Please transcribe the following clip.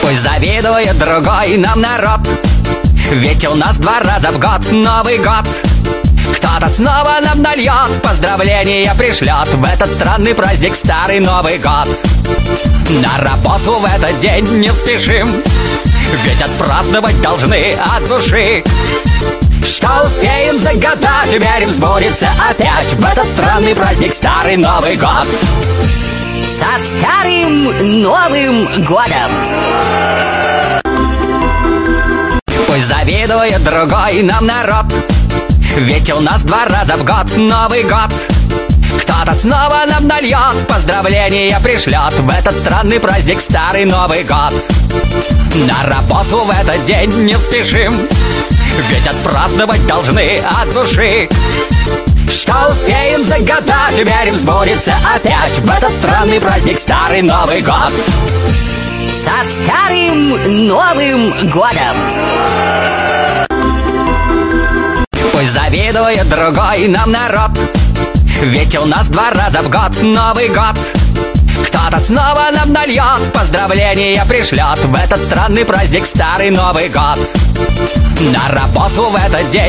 Пусть завидует другой нам народ, ведь у нас 2 раза в год Новый год. Кто-то снова нам нальет, поздравления пришлет в этот странный праздник Старый Новый год. На работу в этот день не спешим, ведь отпраздновать должны от души. Что успеем загадать, верим, сбудется опять в этот странный праздник Старый Новый год. Со Старым Новым Годом! Пусть завидует другой нам народ, ведь у нас 2 раза в год Новый год. Кто-то снова нам нальет, поздравления пришлет в этот странный праздник Старый Новый год. На работу в этот день не спешим, ведь отпраздновать должны от души. Что успеем загадать, верим, сбудется опять в этот странный праздник Старый Новый год. Со Старым Новым Годом! Пусть завидует другой нам народ, ведь у нас 2 раза в год Новый год. Кто-то снова нам нальет, поздравления пришлет в этот странный праздник Старый Новый год. На работу в этот день